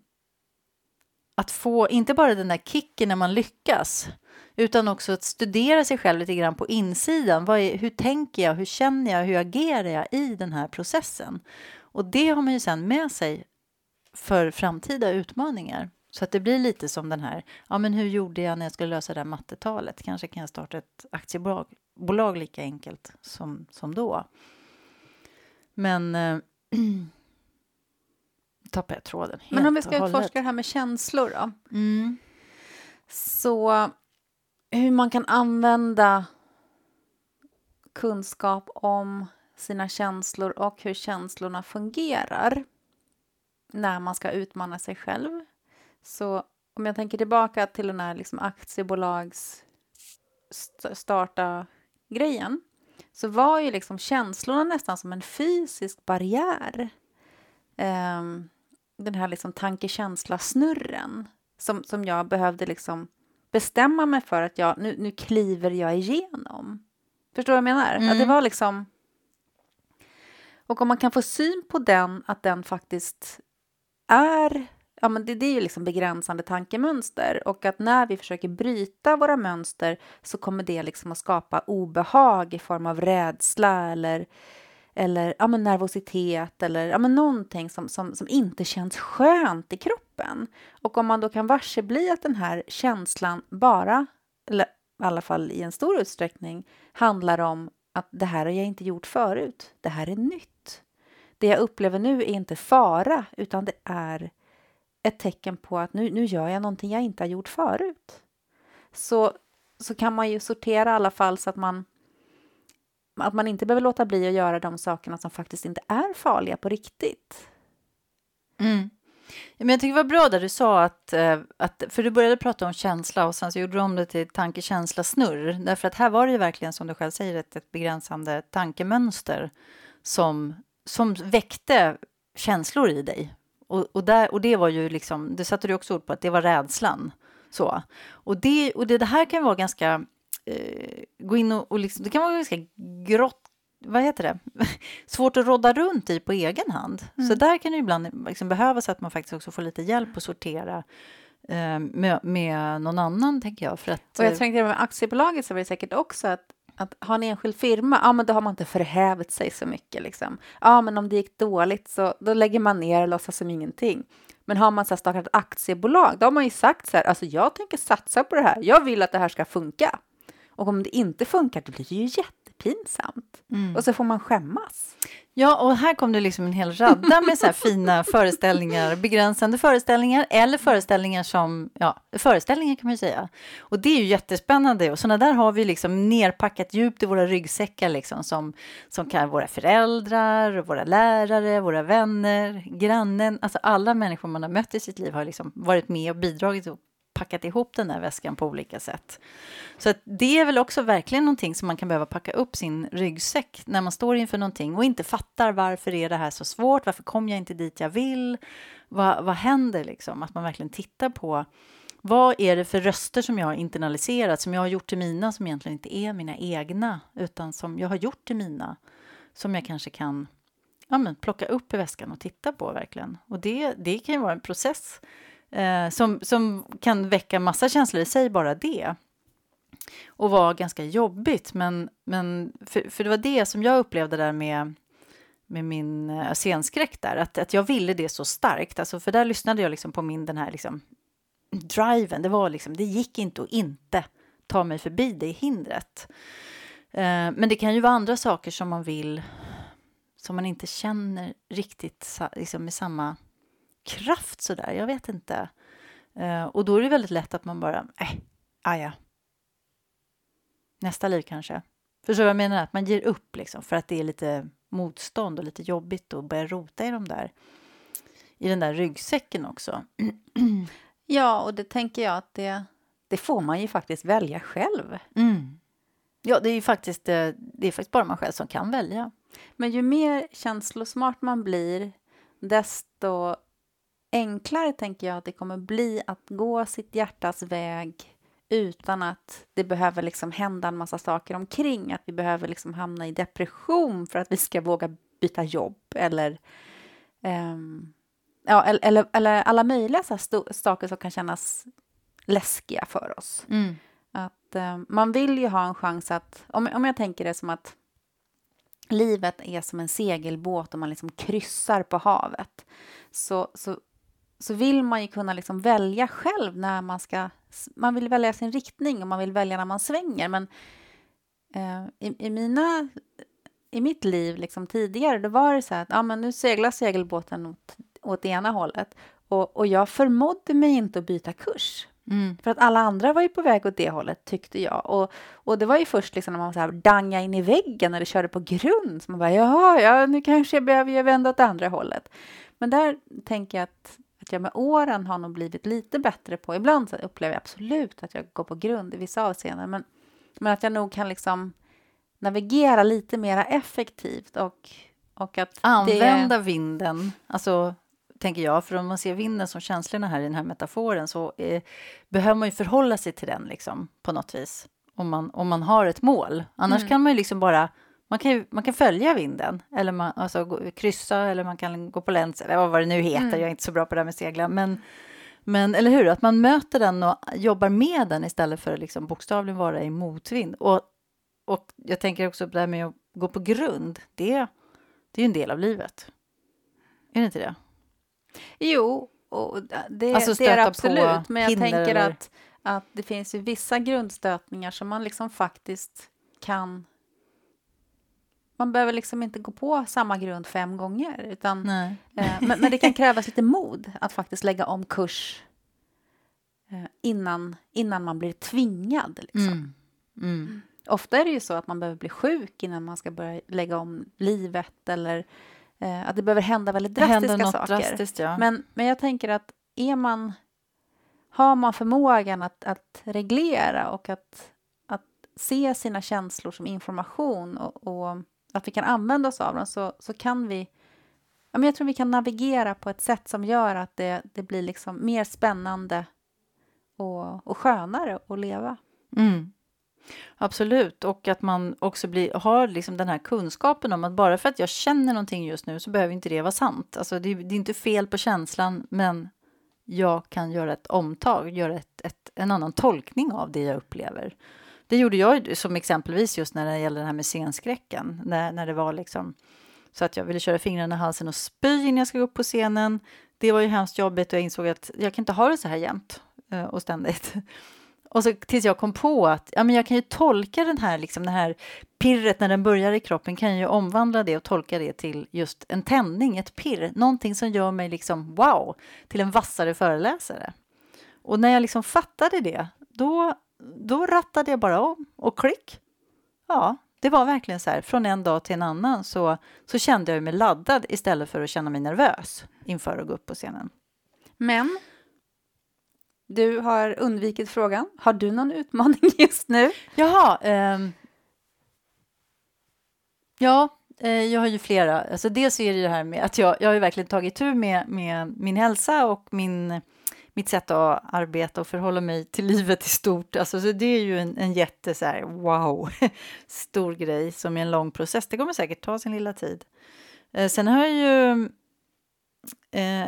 att få inte bara den där kicken när man lyckas, utan också att studera sig själv lite grann på insidan. Vad är, hur tänker jag, hur känner jag, hur agerar jag i den här processen? Och det har man ju sen med sig för framtida utmaningar. Så att det blir lite som den här, ja men hur gjorde jag när jag skulle lösa det här mattetalet? Kanske kan jag starta ett aktiebolag bolag lika enkelt som, som då. Men äh, tappar jag tråden helt. Men om vi ska utforska det här med känslor då. Mm. Så hur man kan använda kunskap om sina känslor och hur känslorna fungerar när man ska utmana sig själv. Så om jag tänker tillbaka till den här liksom aktiebolags starta grejen, så var ju liksom känslorna nästan som en fysisk barriär. Um, den här liksom tanke-känsla-snurren som, som jag behövde liksom bestämma mig för att jag, nu, nu kliver jag igenom. Förstår du vad jag menar? Mm. Att det var liksom... Och om man kan få syn på den, att den faktiskt är... Ja, men det, det är ju liksom begränsande tankemönster. Och att när vi försöker bryta våra mönster så kommer det liksom att skapa obehag i form av rädsla eller, eller ja, men nervositet eller ja, men någonting som, som, som inte känns skönt i kroppen. Och om man då kan varsebli att den här känslan bara, eller i alla fall i en stor utsträckning, handlar om att det här har jag inte gjort förut. Det här är nytt. Det jag upplever nu är inte fara, utan det är ett tecken på att nu, nu gör jag någonting jag inte har gjort förut. Så, så kan man ju sortera i alla fall så att man, att man inte behöver låta bli att göra de sakerna som faktiskt inte är farliga på riktigt. Mm. Men jag tycker det var bra där du sa att, att, för du började prata om känsla och sen så gjorde du om det till tanke-känsla-snurr. Därför att här var det ju verkligen, som du själv säger, ett, ett begränsande tankemönster som, som väckte känslor i dig. Och, och, där, och det var ju liksom, det satte du också ord på, att det var rädslan. Så. Och, det, och det, det här kan vara ganska, eh, gå in och, och liksom, det kan vara ganska grått, vad heter det? Svårt att rodda runt i på egen hand. Mm. Så där kan det ibland liksom behövas att man faktiskt också får lite hjälp att sortera eh, med, med någon annan, tänker jag. För att, och jag tänkte med aktiebolaget så var det säkert också att att ha en enskild firma, ja men då har man inte förhävt sig så mycket liksom. Ja men om det gick dåligt så då lägger man ner och låtsas som ingenting. Men har man så här startat ett aktiebolag, då har man ju sagt så här, alltså jag tänker satsa på det här. Jag vill att det här ska funka. Och om det inte funkar, då blir det ju jättepinsamt. Mm. Och så får man skämmas. Ja, och här kom det liksom en hel radda med så här fina föreställningar, begränsande föreställningar eller föreställningar som, ja, föreställningar kan man ju säga. Och det är ju jättespännande och sådana där har vi liksom nerpackat djupt i våra ryggsäckar liksom som, som kan våra föräldrar, våra lärare, våra vänner, grannen, alltså alla människor man har mött i sitt liv har liksom varit med och bidragit och packat ihop den där väskan på olika sätt. Så att det är väl också verkligen någonting som man kan behöva packa upp sin ryggsäck när man står inför någonting och inte fattar varför är det här så svårt, varför kom jag inte dit jag vill, vad, vad händer liksom? Att man verkligen tittar på vad är det för röster som jag har internaliserat, som jag har gjort till mina, som egentligen inte är mina egna, utan som jag har gjort till mina, som jag kanske kan ja, men plocka upp i väskan och titta på verkligen. Och det, det kan ju vara en process Eh, som, som kan väcka massa känslor i sig, bara det. Och vara ganska jobbigt. Men, men för, för det var det som jag upplevde där med, med min uh, scenskräck där. Att, att jag ville det så starkt. Alltså, för där lyssnade jag liksom på min den här liksom, driven. Det var liksom, det gick inte att inte ta mig förbi det hindret. Eh, men det kan ju vara andra saker som man vill, som man inte känner riktigt liksom, med samma kraft sådär, jag vet inte. Uh, och då är det väldigt lätt att man bara, äh, aja. Nästa liv kanske. Förstår vad jag menar? Att man ger upp liksom, för att det är lite motstånd och lite jobbigt att börja rota i de där, i den där ryggsäcken också. Ja, och det tänker jag att det, det får man ju faktiskt välja själv. Mm. Ja, det är ju faktiskt, det är faktiskt bara man själv som kan välja. Men ju mer känslosmart man blir, desto enklare tänker jag att det kommer bli att gå sitt hjärtas väg utan att det behöver liksom hända en massa saker omkring. Att vi behöver liksom hamna i depression för att vi ska våga byta jobb. Eller, um, ja, eller, eller, eller alla möjliga så här sto- saker som kan kännas läskiga för oss. Mm. Att um, man vill ju ha en chans att, om, om jag tänker det som att livet är som en segelbåt och man liksom kryssar på havet. Så, så så vill man ju kunna liksom välja själv när man ska, man vill välja sin riktning och man vill välja när man svänger. Men eh, i, i mina, i mitt liv liksom tidigare, då var det så här att ja, men nu seglar segelbåten åt, åt det ena hållet och, och jag förmådde mig inte att byta kurs. Mm. För att alla andra var ju på väg åt det hållet, tyckte jag. Och, och det var ju först liksom när man så här danga in i väggen eller körde på grund. Så man bara, jaha, ja, nu kanske jag behöver vända åt andra hållet. Men där tänker jag att, att jag med åren har nog blivit lite bättre på. Ibland så upplever jag absolut att jag går på grund i vissa avseenden. Men, men att jag nog kan liksom navigera lite mer effektivt. Och, och att använda det... vinden, alltså... tänker jag, för om man ser vinden som känslorna här i den här metaforen så eh, behöver man ju förhålla sig till den liksom på något vis. Om man, om man har ett mål. Annars mm. kan man ju liksom bara, man kan, ju, man kan följa vinden. Eller man, alltså gå, kryssa eller man kan gå på läns eller vad det nu heter. Mm. Jag är inte så bra på det här med segla. Men, men eller hur, att man möter den och jobbar med den istället för att liksom bokstavligen vara i motvind. Och, och jag tänker också på det här med att gå på grund. Det, det är ju en del av livet. Är det inte det? Jo, och det, alltså det är absolut. Men jag tänker eller... att, att det finns ju vissa grundstötningar som man liksom faktiskt kan... Man behöver liksom inte gå på samma grund fem gånger. Utan, eh, men, men det kan krävas lite mod att faktiskt lägga om kurs eh, innan, innan man blir tvingad. Liksom. Mm. Mm. Ofta är det ju så att man behöver bli sjuk innan man ska börja lägga om livet eller... Eh, att det behöver hända väldigt drastiska saker. Drastiskt, ja. men, men jag tänker att är man, har man förmågan att, att reglera och att, att se sina känslor som information och, och att vi kan använda oss av dem så, så kan vi, ja, men jag tror vi kan navigera på ett sätt som gör att det, det blir liksom mer spännande och, och skönare att leva. Mm. Absolut, och att man också blir, har liksom den här kunskapen om att bara för att jag känner någonting just nu så behöver inte det vara sant. Alltså det, det är inte fel på känslan, men jag kan göra ett omtag, göra ett, ett, en annan tolkning av det jag upplever. Det gjorde jag som exempelvis just när det gäller den här med scenskräcken, när, när det var liksom så att jag ville köra fingrarna i halsen och spy innan jag ska gå upp på scenen. Det var ju hemskt jobbigt och jag insåg att jag kan inte ha det så här jämt och ständigt. Och så tills jag kom på att ja, men jag kan ju tolka den här, liksom, den här pirret när den börjar i kroppen kan jag ju omvandla det och tolka det till just en tändning, ett pirr. Någonting som gör mig liksom wow, till en vassare föreläsare. Och när jag liksom fattade det, då, då rattade jag bara om och klick. Ja, det var verkligen så här. Från en dag till en annan så, så kände jag mig laddad istället för att känna mig nervös inför att gå upp på scenen. Men... Du har undvikit frågan. Har du någon utmaning just nu? Jaha. Eh, ja, eh, jag har ju flera. Alltså dels är det det här med att jag, jag har ju verkligen tagit tur med, med min hälsa och min, mitt sätt att arbeta och förhålla mig till livet i stort. Alltså, så det är ju en, en jätte så här, wow, stor grej som är en lång process. Det kommer säkert ta sin lilla tid. Eh, sen har jag ju... Eh,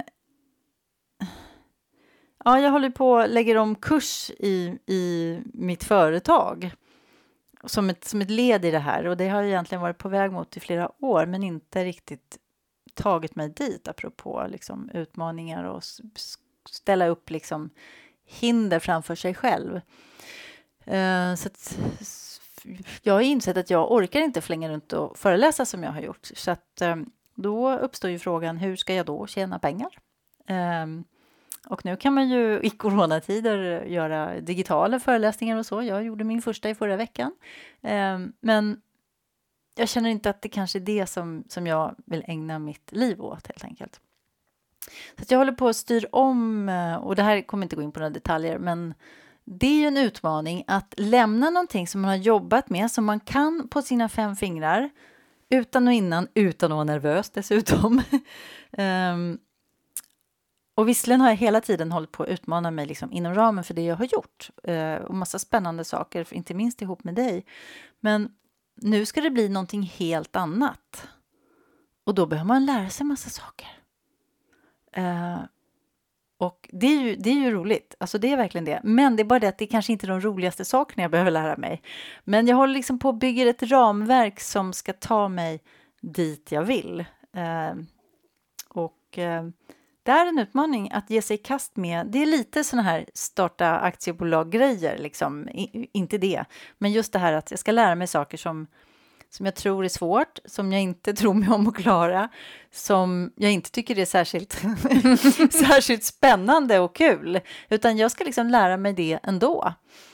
Ja, jag håller på att lägga om kurs i, i mitt företag som ett, som ett led i det här. Och det har jag egentligen varit på väg mot i flera år men inte riktigt tagit mig dit apropå liksom, utmaningar och ställa upp liksom, hinder framför sig själv. Uh, så att, jag har insett att jag orkar inte flänga runt och föreläsa som jag har gjort. Så att, um, då uppstår ju frågan, hur ska jag då tjäna pengar? Um, Och nu kan man ju i coronatider göra digitala föreläsningar och så. Jag gjorde min första i förra veckan. Eh, men jag känner inte att det kanske är det som, som jag vill ägna mitt liv åt helt enkelt. Så att jag håller på att styra om, och det här kommer inte gå in på några detaljer, men det är ju en utmaning att lämna någonting som man har jobbat med, som man kan på sina fem fingrar, utan och innan, utan att vara nervös dessutom. um, Och visserligen har jag hela tiden hållit på att utmana mig liksom inom ramen för det jag har gjort. Eh, och massa spännande saker, inte minst ihop med dig. Men nu ska det bli någonting helt annat. Och då behöver man lära sig massa saker. Eh, och det är, ju, det är ju roligt. Alltså det är verkligen det. Men det är bara det att det kanske inte är de roligaste sakerna jag behöver lära mig. Men jag håller liksom på att bygga ett ramverk som ska ta mig dit jag vill. Eh, och... Eh, Det är en utmaning att ge sig i kast med. Det är lite såna här starta aktiebolag-grejer. Liksom. I, inte det. Men just det här att jag ska lära mig saker som, som jag tror är svårt, som jag inte tror mig om att klara, som jag inte tycker är särskilt, särskilt spännande och kul, utan jag ska liksom lära mig det ändå.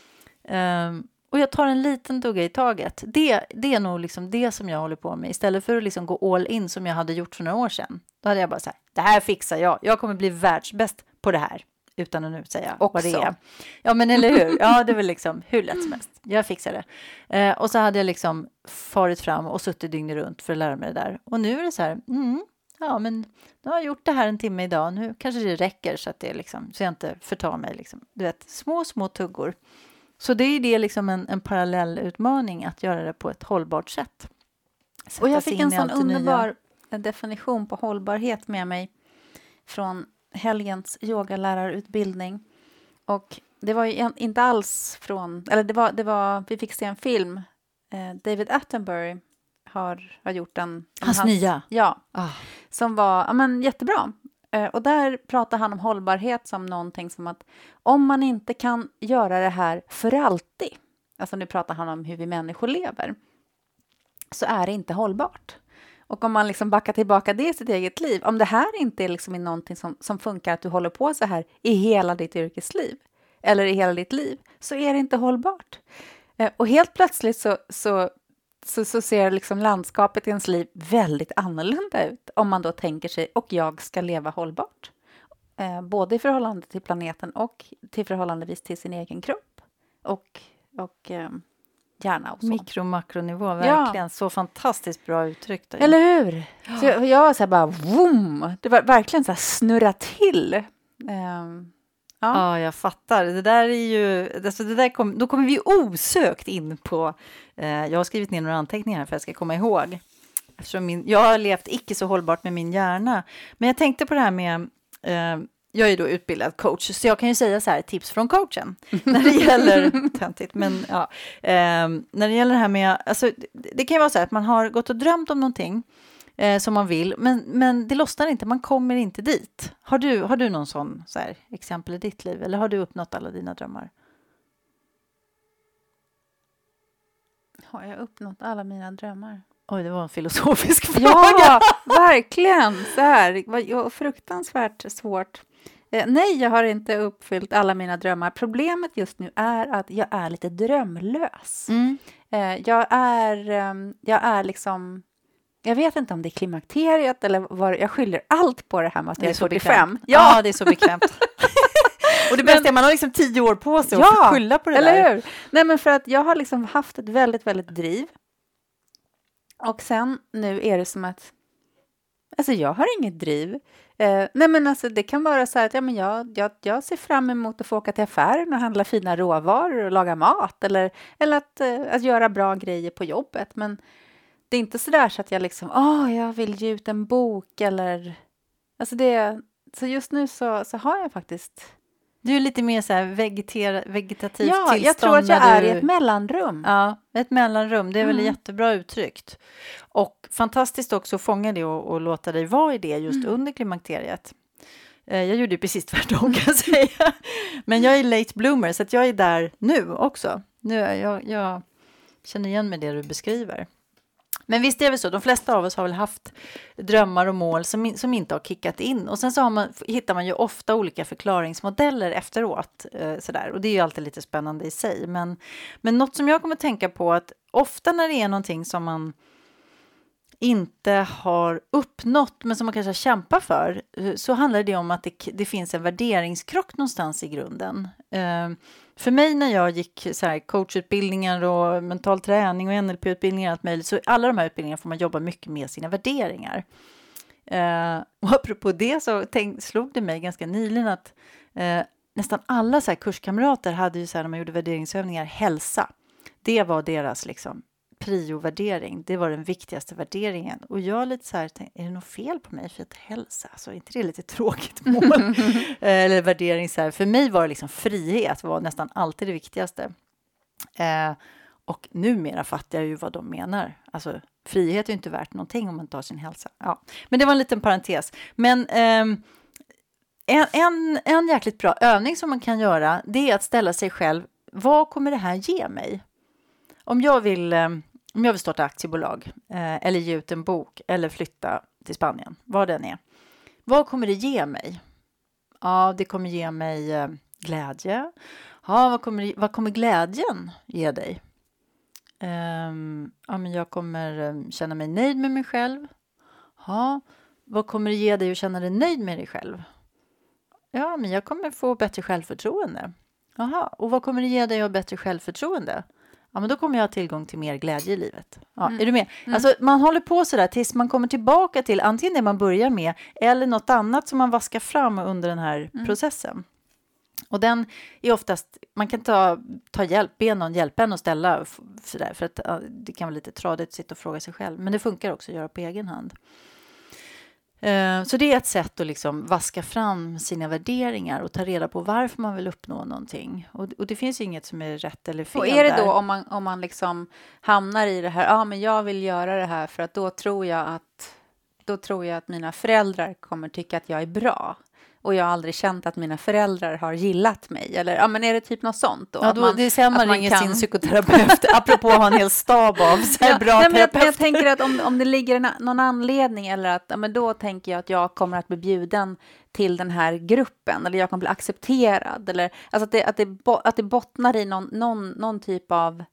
Um, och jag tar en liten tugga i taget. Det, det är nog liksom det som jag håller på med, istället för att liksom gå all in som jag hade gjort för några år sedan. Då hade jag bara så här, det här fixar jag, jag kommer bli världsbäst på det här. Utan att nu säga också vad det är. Ja, men eller hur? Ja, det är väl liksom hur lätt som helst. Jag fixar det. Eh, och så hade jag liksom farit fram och suttit dygnet runt för att lära mig det där. Och nu är det så här, mm, ja, men nu har jag gjort det här en timme idag. Nu kanske det räcker så att det liksom, så jag inte förtar mig liksom. Du vet, små, små tuggor. Så det är det liksom en, en parallell utmaning att göra det på ett hållbart sätt. Sätta och jag fick en sån underbar nya. definition på hållbarhet med mig från helgens yogalärarutbildning. Och det var ju inte alls från, eller det var, det var vi fick se en film. Eh, David Attenborough har, har gjort en. Hans, hans nya? Ja, ah. som var ja, men, jättebra. Eh, och där pratar han om hållbarhet som någonting som att om man inte kan göra det här för alltid, alltså nu pratar han om hur vi människor lever, så är det inte hållbart. Och om man liksom backar tillbaka det i sitt eget liv, om det här inte är liksom någonting som, som funkar att du håller på så här i hela ditt yrkesliv eller i hela ditt liv, så är det inte hållbart. Eh, och helt plötsligt så, så, så, så ser liksom landskapet i ens liv väldigt annorlunda ut om man då tänker sig, och jag ska leva hållbart. Eh, både i förhållande till planeten och till förhållandevis till sin egen kropp. Och, och eh, hjärna och så. Mikro- och makronivå, verkligen. Ja. Så fantastiskt bra uttryckt. Eller hur? Så jag, jag var så här bara, vroom! Det var verkligen så här snurra till. Um, ja. ja, jag fattar. Det där är ju, alltså det där kom, då kommer vi osökt in på, eh, jag har skrivit ner några anteckningar här för att jag ska komma ihåg. Eftersom min, jag har levt icke så hållbart med min hjärna. Men jag tänkte på det här med, eh, jag är då utbildad coach, så jag kan ju säga så här, tips från coachen. När det gäller, töntigt, men ja. Eh, när det gäller det här med, alltså det, det kan ju vara så här att man har gått och drömt om någonting eh, som man vill, men, men det lossnar inte, man kommer inte dit. Har du, har du någon sån så här, exempel i ditt liv, eller har du uppnått alla dina drömmar? Har jag uppnått alla mina drömmar? Oj, det var en filosofisk fråga. Ja, verkligen. Så här, det var fruktansvärt svårt. Eh, nej, jag har inte uppfyllt alla mina drömmar. Problemet just nu är att jag är lite drömlös. Mm. Eh, jag är, eh, jag är liksom, jag vet inte om det är klimakteriet eller vad, jag skyller allt på det här med att jag är fyrtiofem. Ja. ja, det är så bekvämt. Och det bästa är att man har liksom tio år på sig ja, att skylla på det eller där. Hur? Nej, men för att jag har liksom haft ett väldigt, väldigt driv. Och sen nu är det som att, alltså jag har inget driv. Eh, nej men alltså det kan vara så här att ja, men jag, jag, jag ser fram emot att få åka till affären och handla fina råvaror och laga mat. Eller, eller att, eh, att göra bra grejer på jobbet. Men det är inte så där så att jag liksom, åh oh, jag vill ge ut en bok eller, alltså det, så just nu så, så har jag faktiskt. Du är lite mer så här vegetera, vegetativt ja, tillstånd. Ja, jag tror att jag är du... i ett mellanrum. Ja, ett mellanrum. Det är väl mm. jättebra uttryckt. Och fantastiskt också att fånga det och, och låta dig vara i det just mm. under klimakteriet. Eh, jag gjorde ju precis tvärtom kan jag säga. Men jag är late bloomer så att jag är där nu också. Nu, jag, jag känner igen mig det du beskriver. Men visst är det så, de flesta av oss har väl haft drömmar och mål som, som inte har kickat in. Och sen så har man, hittar man ju ofta olika förklaringsmodeller efteråt. Eh, sådär. Och det är ju alltid lite spännande i sig. Men, men något som jag kommer att tänka på att ofta när det är någonting som man inte har uppnått men som man kanske kämpar för, så handlar det om att det, det finns en värderingskrock någonstans i grunden. Eh, för mig när jag gick så här, coachutbildningar och mental träning och N L P-utbildningar och allt möjligt, så alla de här utbildningarna får man jobba mycket med sina värderingar. Eh, och apropå det så tänk, slog det mig ganska nyligen att eh, nästan alla så här, kurskamrater hade ju så här, när man gjorde värderingsövningar, hälsa. Det var deras liksom prio-värdering. Det var den viktigaste värderingen. Och jag lite så här, tänkte, är det något fel på mig för att hälsa? Alltså, är inte det lite tråkigt mål? Eller värdering så här. För mig var det liksom frihet var nästan alltid det viktigaste. Eh, och numera fattar jag ju vad de menar. Alltså, frihet är ju inte värt någonting om man tar sin hälsa. Ja. Men det var en liten parentes. Men eh, en, en, en jäkligt bra övning som man kan göra, det är att ställa sig själv, vad kommer det här ge mig? Om jag vill, om jag vill starta aktiebolag eh, eller ge ut en bok eller flytta till Spanien, vad den är. Vad kommer det ge mig? Ja, det kommer ge mig eh, glädje. Ja, vad kommer, vad kommer glädjen ge dig? Um, ja, men jag kommer um, känna mig nöjd med mig själv. Ja, vad kommer det ge dig att känna dig nöjd med dig själv? Ja, men jag kommer få bättre självförtroende. Jaha, och vad kommer det ge dig att ha bättre självförtroende? Ja, men då kommer jag ha tillgång till mer glädje i livet. Ja, mm. Är du med? Mm. Alltså, man håller på sådär tills man kommer tillbaka till antingen det man börjar med eller något annat som man vaskar fram under den här mm. processen. Och den är oftast, man kan ta, ta hjälp, be någon hjälpa en att ställa för, där, för att ja, det kan vara lite tradigt att sitta och fråga sig själv. Men det funkar också att göra på egen hand. Uh, så det är ett sätt att liksom vaska fram sina värderingar och ta reda på varför man vill uppnå någonting. Och, och det finns inget som är rätt eller fel. Och är det där. då om man, om man liksom hamnar i det här, ja ah, men jag vill göra det här för att då tror jag att, då tror jag att mina föräldrar kommer tycka att jag är bra. Och jag har aldrig känt att mina föräldrar har gillat mig. Eller ja, men är det typ något sånt då? Ja, då man, det är sen man ringer man kan... sin psykoterapeut. Apropå att ha en hel stab av så här ja, bra nej, men terapeuter. jag, jag tänker att om, om det ligger en, någon anledning eller att ja, men då tänker jag att jag kommer att bli bjuden till den här gruppen. Eller jag kommer bli accepterad. Eller, alltså att, det, att, det, att det bottnar i någon, någon, någon typ av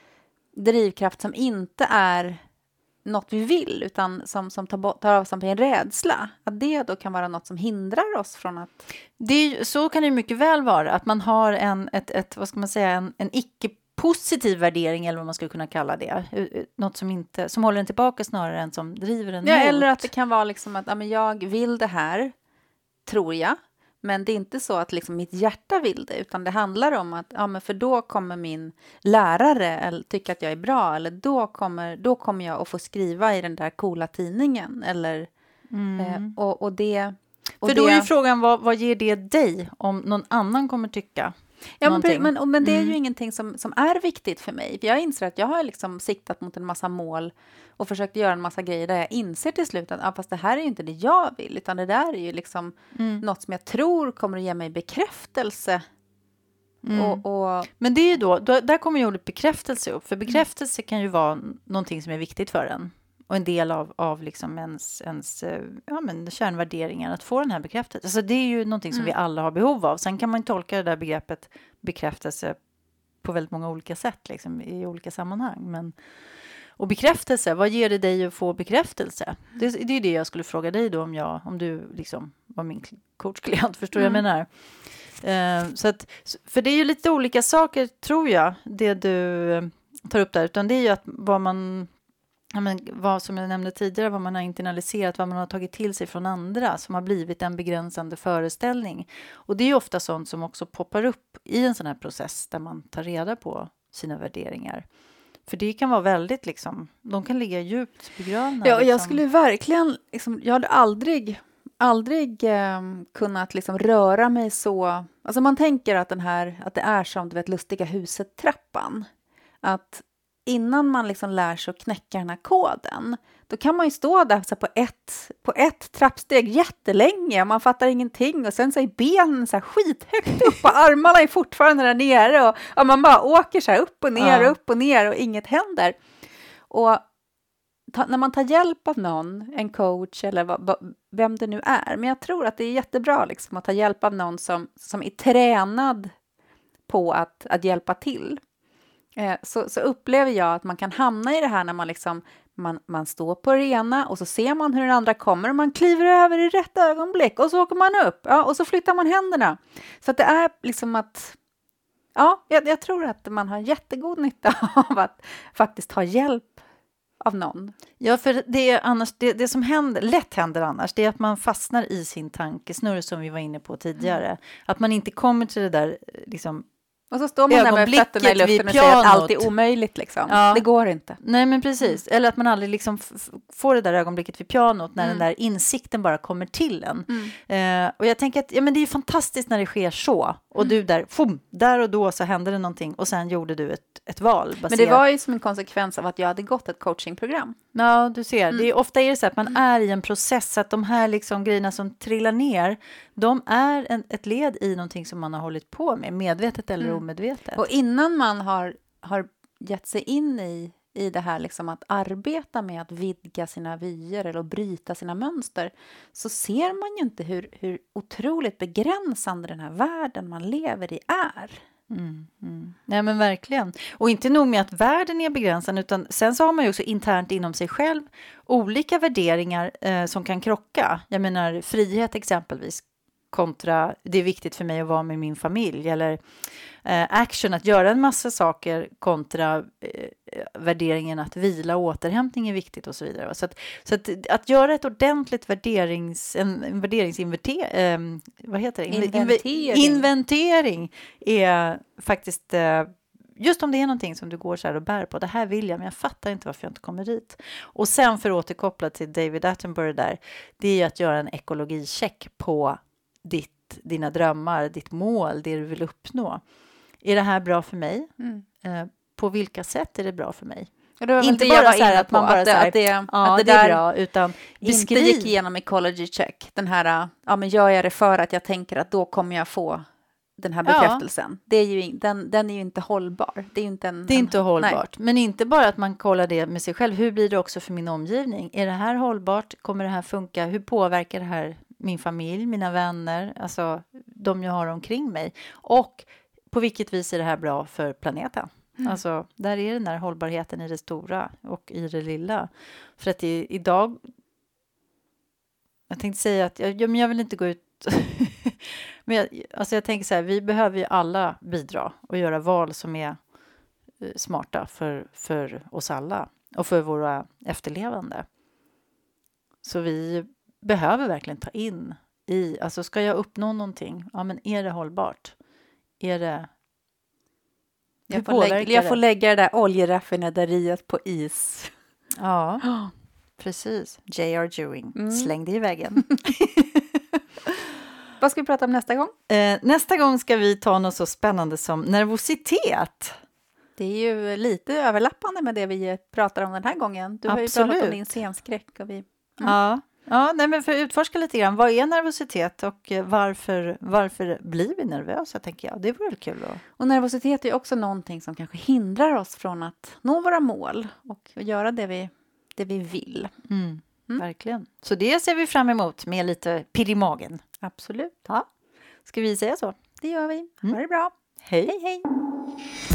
drivkraft som inte är något vi vill, utan som, som tar, bort, tar avstånd på en rädsla. Att det då kan vara något som hindrar oss från att... Det är, så kan det mycket väl vara. Att man har en, ett, ett, vad ska man säga, en, en icke-positiv värdering, eller vad man skulle kunna kalla det. Något som, inte, som håller en tillbaka snarare än som driver en ja, mot. Eller att det kan vara liksom att ja, men jag vill det här, tror jag. Men det är inte så att liksom mitt hjärta vill det, utan det handlar om att ja, men för då kommer min lärare eller, tycka att jag är bra, eller då kommer, då kommer jag att få skriva i den där coola tidningen. Eller, mm. eh, och, och det, och för då det, är ju frågan, vad, vad ger det dig om någon annan kommer tycka? Ja, men, men, men det är ju mm. ingenting som, som är viktigt för mig. För jag inser att jag har liksom siktat mot en massa mål och försökt göra en massa grejer där jag inser till slut att ah, fast det här är ju inte det jag vill, utan det där är ju liksom mm. något som jag tror kommer att ge mig bekräftelse. Mm. Och, och... Men det är ju då, då, där kommer ju ordet bekräftelse upp. För bekräftelse mm. kan ju vara någonting som är viktigt för en. Och en del av, av liksom ens, ens ja, men kärnvärderingar, att få den här bekräftelsen. Alltså det är ju någonting som mm. vi alla har behov av. Sen kan man tolka det där begreppet bekräftelse på väldigt många olika sätt, liksom, i olika sammanhang. Men, och bekräftelse, vad ger det dig att få bekräftelse? Det, det är det jag skulle fråga dig då, om, jag, om du liksom var min coachklient, förstår mm. jag menar. Uh, så att, för det är ju lite olika saker, tror jag, det du tar upp där. Utan det är ju att vad man... Ja, men vad som jag nämnde tidigare, vad man har internaliserat, vad man har tagit till sig från andra som har blivit en begränsande föreställning. Och det är ju ofta sånt som också poppar upp i en sån här process där man tar reda på sina värderingar. För det kan vara väldigt liksom, de kan ligga djupt begravna. Ja, och liksom. Jag skulle verkligen, liksom, jag hade aldrig, aldrig eh, kunnat liksom röra mig så. Alltså man tänker att den här, att det är som du vet lustiga huset-trappan. Att innan man liksom lär sig att knäcka den här koden, då kan man ju stå där så på, ett, på ett trappsteg jättelänge och man fattar ingenting och sen så är benen så här skithögt upp och armarna är fortfarande där nere och, och man bara åker så här upp och ner och upp och ner och inget händer. Och ta, när man tar hjälp av någon, en coach eller vad, vem det nu är, men jag tror att det är jättebra liksom, att ta hjälp av någon som, som är tränad på att, att hjälpa till. Så, så upplever jag att man kan hamna i det här när man liksom man, man står på det ena och så ser man hur den andra kommer och man kliver över i rätt ögonblick och så åker man upp, ja, och så flyttar man händerna. Så att det är liksom att ja, jag, jag tror att man har jättegod nytta av att faktiskt ta hjälp av någon. Ja, för det är annars det, det som händer, lätt händer annars, det är att man fastnar i sin tankesnurr som vi var inne på tidigare. Mm. Att man inte kommer till det där liksom. Och så står man där med fötterna i luften och säger att allt är omöjligt. Liksom. Ja. Det går inte. Nej, men precis. Mm. Eller att man aldrig liksom f- får det där ögonblicket vid pianot när mm. den där insikten bara kommer till en. Mm. Eh, och jag tänker att ja, men det är fantastiskt när det sker så. Och mm. du där, fum, där och då så hände det någonting. Och sen gjorde du ett, ett val. Baserat. Men det var ju som en konsekvens av att jag hade gått ett coachingprogram. Ja, du ser. Mm. Det är, ofta är det så att man mm. är i en process. Att de här liksom grejerna som trillar ner, de är en, ett led i någonting som man har hållit på med. Medvetet eller mm. omedvetet. Och innan man har, har gett sig in i, i det här liksom att arbeta med att vidga sina vyer eller att bryta sina mönster, så ser man ju inte hur, hur otroligt begränsande den här världen man lever i är. Mm, mm. Ja, men verkligen. Och inte nog med att världen är begränsad, utan sen så har man ju också internt inom sig själv olika värderingar eh, som kan krocka. Jag menar frihet exempelvis kontra det är viktigt för mig att vara med min familj, eller eh, action, att göra en massa saker kontra eh, värderingen att vila och återhämtning är viktigt och så vidare. Så att, så att, att göra ett ordentligt värderings, en, en värderingsinventering, eh, vad heter det? Inventering. Inventering är faktiskt, eh, just om det är någonting som du går så här och bär på, det här vill jag, men jag fattar inte varför jag inte kommer dit. Och sen för att återkoppla till David Attenborough där, det är att göra en ekologicheck på ditt, dina drömmar, ditt mål, det du vill uppnå. Är det här bra för mig? Mm. Eh, på vilka sätt är det bra för mig? Inte bara så här att man bara att det, att det, ja, att det, det är där bra, utan inte gick igenom ecology check. Den här, ja men gör jag det för att jag tänker att då kommer jag få den här bekräftelsen. Ja. Det är ju, den, den är ju inte hållbar. Det är ju inte en, det är inte en, hållbart. Nej. Men inte bara att man kollar det med sig själv. Hur blir det också för min omgivning? Är det här hållbart? Kommer det här funka? Hur påverkar det här min familj, mina vänner, alltså de jag har omkring mig? Och på vilket vis är det här bra för planeten? Mm. Alltså, där är den där hållbarheten i det stora och i det lilla. För att i, idag, jag tänkte säga att jag, jag vill inte gå ut men jag, alltså jag tänker så här, vi behöver ju alla bidra och göra val som är eh, smarta för, för oss alla och för våra efterlevande. Så vi behöver verkligen ta in i, alltså ska jag uppnå någonting, ja men är det hållbart? Är det jag får, lägga, jag får lägga det där oljeraffinaderiet på is. Ja, precis. J R. Ewing, mm. släng det i väggen. Vad ska vi prata om nästa gång? Eh, nästa gång ska vi ta något så spännande som nervositet. Det är ju lite överlappande med det vi pratar om den här gången. Du har Absolut. ju pratat om din scenskräck. Och vi, mm. Ja, ja nej, men för att utforska lite grann. Vad är nervositet och varför, varför blir vi nervösa, tänker jag. Det vore kul. Då. Och nervositet är också någonting som kanske hindrar oss från att nå våra mål och göra det vi, det vi vill. Mm. Mm. Verkligen. Så det ser vi fram emot med lite pirr i magen. Absolut. Ja. Ska vi säga så? Det gör vi. Ha det bra. Hej. Hej, hej.